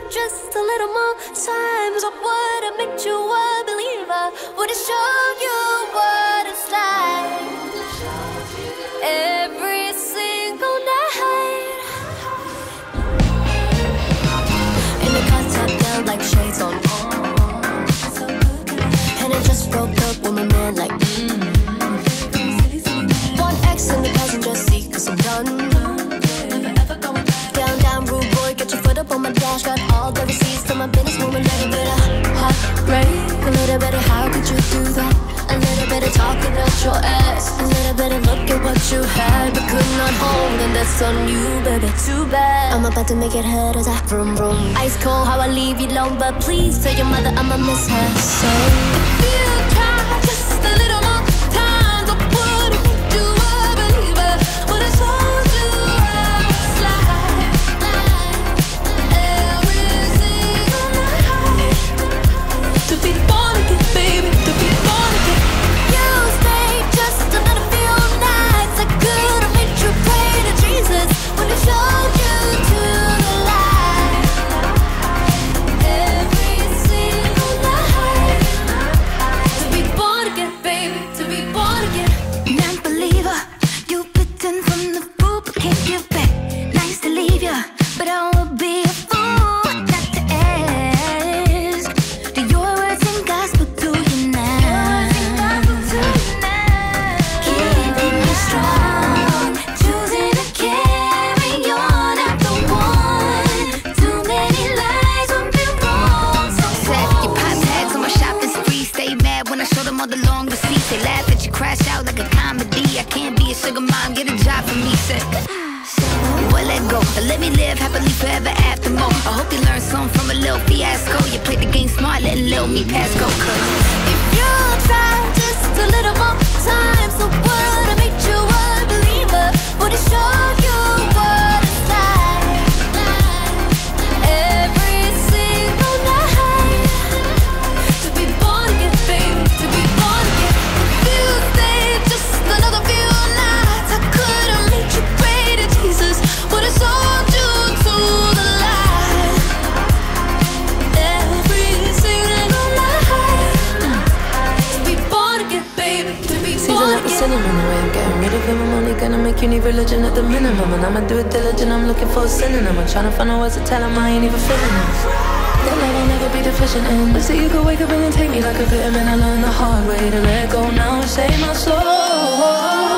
just a little more times, I would've made you a believer. Would've shown you what it's like every single night. And the car top down like shades on. And I just broke up with my man like One X in the passenger seat, cause I'm done. Down, rude boy, get your foot up on my dash. Got all the receipts to my business woman. A little bit of heartbreak, a little bit of how could you do that? A little bit of talking out your ass, a little bit of look at what you had but could not hold, and that's on you, baby, too bad. I'm about to make it hurt as I vroom vroom. Ice cold how I leave you alone, but please tell your mother I'ma miss her. So if you try just a little more times, I would've made you a believer. Would've told you how it's like every single night. To be born again, baby, to be born again. You stayed just another few nights. I could've made you pray to Jesus. Would've showed you to the light every single night. To be born again, baby, to be born again. Non-believer, you bitten from the fruit but can't give back. Nice to leave ya, but I would be a fool not to ask. Do your words and gospel to you now? Keeping you strong, choosing to carry on after one. Too many lies won't be wrong. So sad you pop tags on my shopping spree. Stay mad when I show them all the long receipts. They laugh at you, crash out like a comedy. I can't be a sugar mom, get a job for me, say. Well, let go, let me live happily forever after more. I hope you learned something from a little fiasco. You played the game smart, letting little me pass go. Cause If you try just a little more times, I would've made you a believer. Would've shown you what it's like every single night. To be born again, baby, to be born again. If you stayed just another few nights, I could've made you pray to Jesus. Would've sold you to the light every single night. To be born again, baby, to be Season born like a again. cinnamon, the way I'm getting rid of him. I'm only gonna make you need religion at the minimum. And I'ma do it diligent, I'm looking for a synonym. I'm trying to find a words to tell him I ain't even feeling him. That love I'll never be deficient in. But so you could wake up and then take me like a vitamin. I learned the hard way to let go now and save my soul.